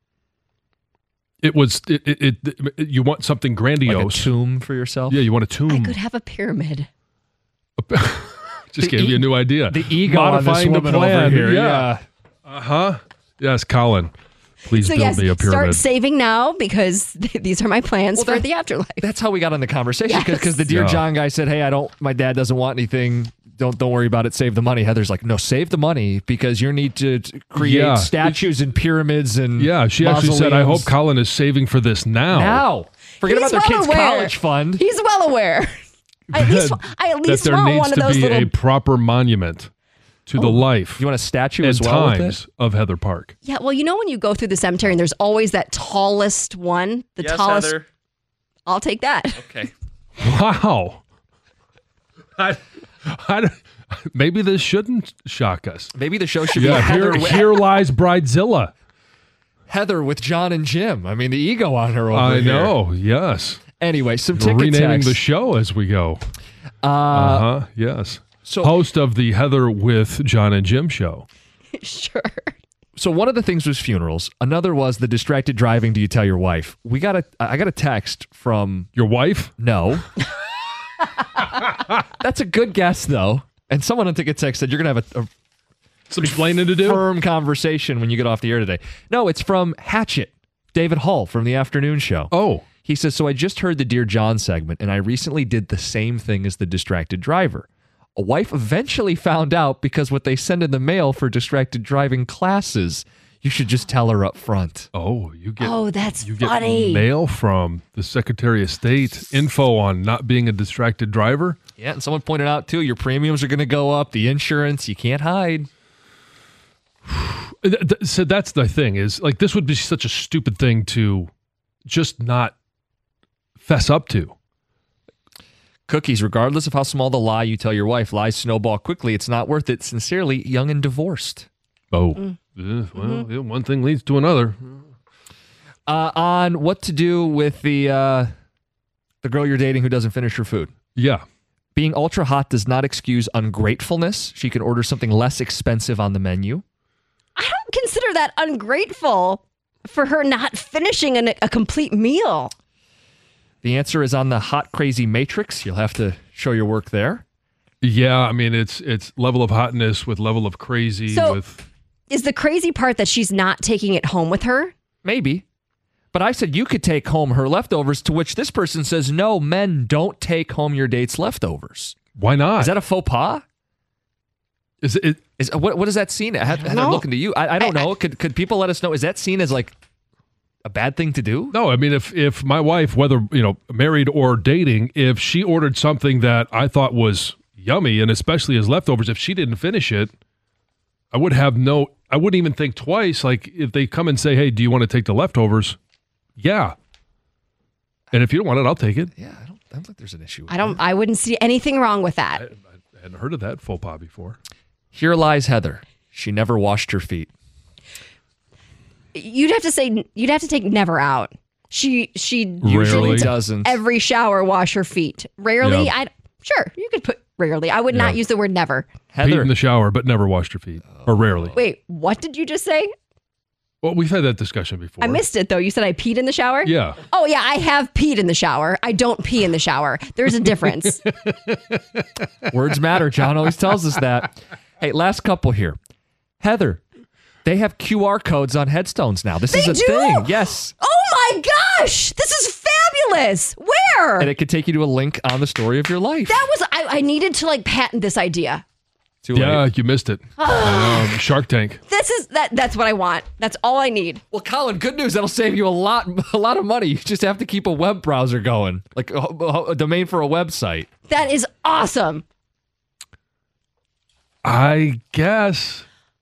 It was you want something grandiose. Like a tomb for yourself? Yeah, you want a tomb. I could have a pyramid. Just gave you a new idea. The ego Modifying on this woman the plan over here. Yeah. Uh-huh. Yes, Colin. Please build me a pyramid. Start saving now because these are my plans for the afterlife. That's how we got on the conversation because the Dear John guy said, "Hey, my dad doesn't want anything. Don't worry about it. Save the money." Heather's like, "No, save the money because you need to create statues and pyramids and she actually said, "I hope Colin is saving for this now." Forget about their kids' college fund. He's well aware. I at least that there want needs one of to those be little. a proper monument to the life. You want a statue and as well with times of Heather Park. Yeah, well, you know when you go through the cemetery and there's always that tallest one, the tallest. Heather. I'll take that. Okay. Wow. Maybe this shouldn't shock us. Maybe the show should be here lies Bridezilla. Heather with John and Jim. I mean, the ego on her over I here. know, yes. Anyway, some We're ticket renaming text. the show as we go. Yes. So, host of the Heather with John and Jim show. Sure. So one of the things was funerals. Another was the distracted driving. Do you tell your wife? I got a text from your wife. No. That's a good guess though. And someone on ticket text said you're gonna have a some explaining to do. Firm conversation when you get off the air today. No, it's from Hatchet, David Hull from the afternoon show. Oh. He says, so I just heard the Dear John segment, and I recently did the same thing as the distracted driver. A wife eventually found out because what they send in the mail for distracted driving classes, you should just tell her up front. Oh, you get that's you funny. Get mail from the Secretary of State, info on not being a distracted driver. Yeah, and someone pointed out, too, your premiums are going to go up, the insurance, you can't hide. So that's the thing is, like, this would be such a stupid thing to just not fess up to. Cookies, regardless of how small the lie you tell your wife, lies snowball quickly. It's not worth it. Sincerely, Young and Divorced. Oh, well, one thing leads to another. On what to do with the girl you're dating who doesn't finish her food. Yeah. Being ultra hot does not excuse ungratefulness. She can order something less expensive on the menu. I don't consider that ungrateful for her not finishing a complete meal. The answer is on the hot crazy matrix. You'll have to show your work there. Yeah, I mean it's level of hotness with level of crazy. So is the crazy part that she's not taking it home with her? Maybe. But I said you could take home her leftovers, to which this person says, no, men don't take home your date's leftovers. Why not? Is that a faux pas? What is that seen? Heather, looking to you. I don't know. Could people let us know? Is that seen as like a bad thing to do? No, I mean, if my wife, whether married or dating, if she ordered something that I thought was yummy, and especially as leftovers, if she didn't finish it, I wouldn't even think twice. Like if they come and say, "Hey, do you want to take the leftovers?" Yeah. And if you don't want it, I'll take it. Yeah, I don't think there's an issue with I wouldn't see anything wrong with that. I hadn't heard of that faux pas before. Here lies Heather. She never washed her feet. You'd have to take never out. She usually doesn't. Every shower wash her feet. Rarely. Yeah. Sure, you could put rarely. I would not use the word never. Heather. Peed in the shower, but never washed her feet. Or rarely. Wait, what did you just say? Well, we've had that discussion before. I missed it, though. You said I peed in the shower? Yeah. Oh, yeah, I have peed in the shower. I don't pee in the shower. There's a difference. Words matter. John always tells us that. Hey, last couple here. Heather, they have QR codes on headstones now. This is a thing. Yes. Oh, my gosh. This is fabulous. Where? And it could take you to a link on the story of your life. That was, I needed to patent this idea. Yeah, you missed it. Shark Tank. That's what I want. That's all I need. Well, Colin, good news. That'll save you a lot of money. You just have to keep a web browser going, like a domain for a website. That is awesome. I guess.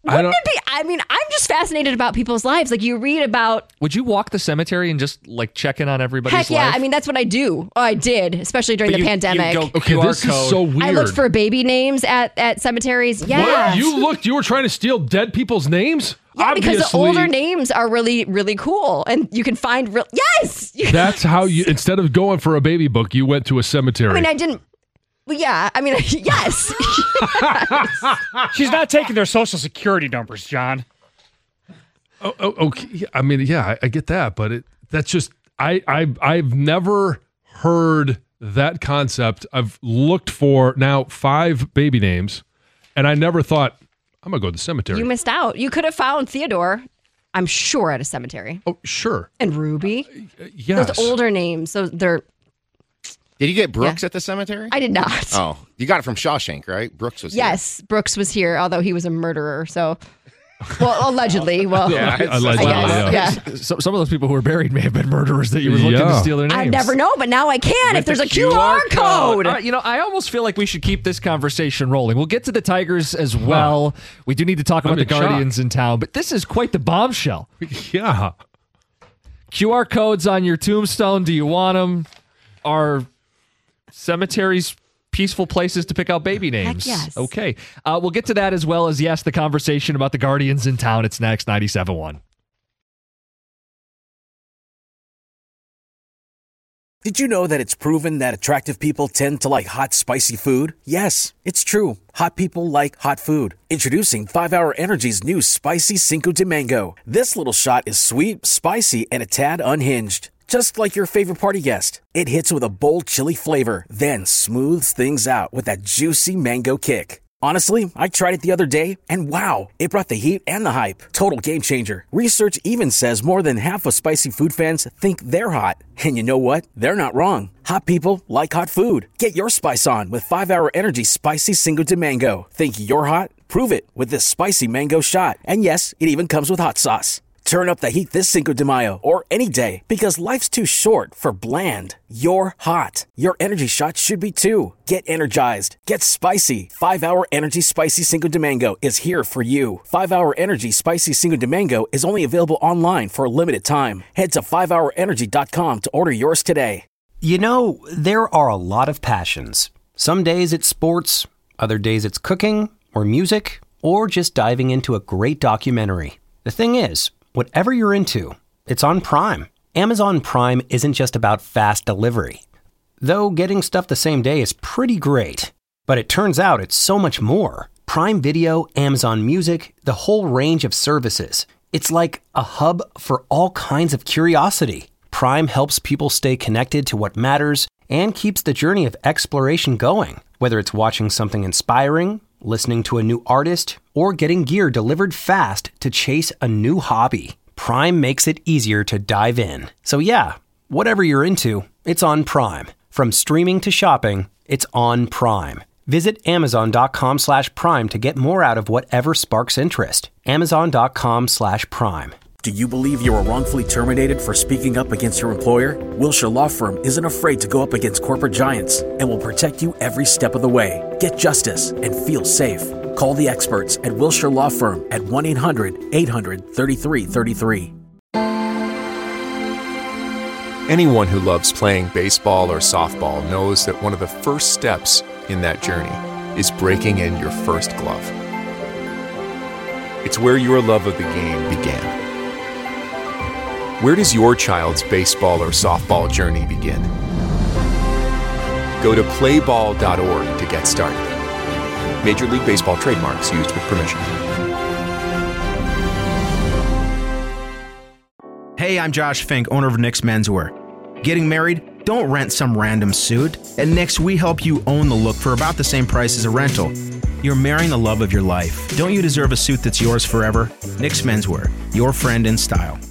Wouldn't it be? I mean, I'm just fascinated about people's lives. Like, you read about. Would you walk the cemetery and just like check in on everybody's Heck yeah. life? I mean, that's what I do. Oh, I did, especially during the pandemic. Okay, this is so weird. I looked for baby names at cemeteries. Yeah. What? You were trying to steal dead people's names? Yeah, because the older names are really, really cool. And you can find yes! That's how you, instead of going for a baby book, you went to a cemetery. I mean, I didn't. Well, yeah, I mean, yes. She's not taking their social security numbers, John. Oh, okay. I mean, yeah, I get that, but that's just I've never heard that concept. I've looked for now 5 baby names, and I never thought I'm gonna go to the cemetery. You missed out. You could have found Theodore, I'm sure, at a cemetery. Oh, sure. And Ruby. Yes. Those older names. So they're. Did you get Brooks at the cemetery? I did not. Oh, you got it from Shawshank, right? Brooks was here. Yes, Brooks was here, although he was a murderer. So, well, allegedly. Well, yeah, allegedly. Yeah. Some of those people who were buried may have been murderers that you were looking to steal their names. I never know, but now I can if there's a QR code. I almost feel like we should keep this conversation rolling. We'll get to the Tigers as well. We do need to talk about the Guardians in town, but this is quite the bombshell. Yeah. QR codes on your tombstone. Do you want them? Are cemeteries peaceful places to pick out baby names? Heck yes. Okay. We'll get to that as well as, yes, the conversation about the Guardians in town. It's next, 97.1. Did you know that it's proven that attractive people tend to like hot, spicy food? Yes, it's true. Hot people like hot food. Introducing 5-Hour Energy's new Spicy Cinco de Mango. This little shot is sweet, spicy, and a tad unhinged. Just like your favorite party guest. It hits with a bold chili flavor, then smooths things out with that juicy mango kick. Honestly, I tried it the other day, and wow, it brought the heat and the hype. Total game changer. Research even says more than half of spicy food fans think they're hot. And you know what? They're not wrong. Hot people like hot food. Get your spice on with 5-Hour Energy Spicy Cinco de Mango. Think you're hot? Prove it with this spicy mango shot. And yes, it even comes with hot sauce. Turn up the heat this Cinco de Mayo or any day because life's too short for bland. You're hot. Your energy shot should be too. Get energized. Get spicy. 5-Hour Energy Spicy Cinco de Mango is here for you. 5-Hour Energy Spicy Cinco de Mango is only available online for a limited time. Head to 5hourenergy.com to order yours today. You know, there are a lot of passions. Some days it's sports, other days it's cooking or music, or just diving into a great documentary. The thing is, whatever you're into, it's on Prime. Amazon Prime isn't just about fast delivery. Though getting stuff the same day is pretty great. But it turns out it's so much more. Prime Video, Amazon Music, the whole range of services. It's like a hub for all kinds of curiosity. Prime helps people stay connected to what matters and keeps the journey of exploration going. Whether it's watching something inspiring, listening to a new artist, or getting gear delivered fast to chase a new hobby. Prime makes it easier to dive in. So yeah, whatever you're into, it's on Prime. From streaming to shopping, it's on Prime. Visit Amazon.com/Prime to get more out of whatever sparks interest. Amazon.com/Prime. Do you believe you were wrongfully terminated for speaking up against your employer? Wilshire Law Firm isn't afraid to go up against corporate giants and will protect you every step of the way. Get justice and feel safe. Call the experts at Wilshire Law Firm at 1-800-800-3333. Anyone who loves playing baseball or softball knows that one of the first steps in that journey is breaking in your first glove. It's where your love of the game began. Where does your child's baseball or softball journey begin? Go to playball.org to get started. Major League Baseball trademarks used with permission. Hey, I'm Josh Fink, owner of Nick's Menswear. Getting married? Don't rent some random suit. At Nick's, we help you own the look for about the same price as a rental. You're marrying the love of your life. Don't you deserve a suit that's yours forever? Nick's Menswear, your friend in style.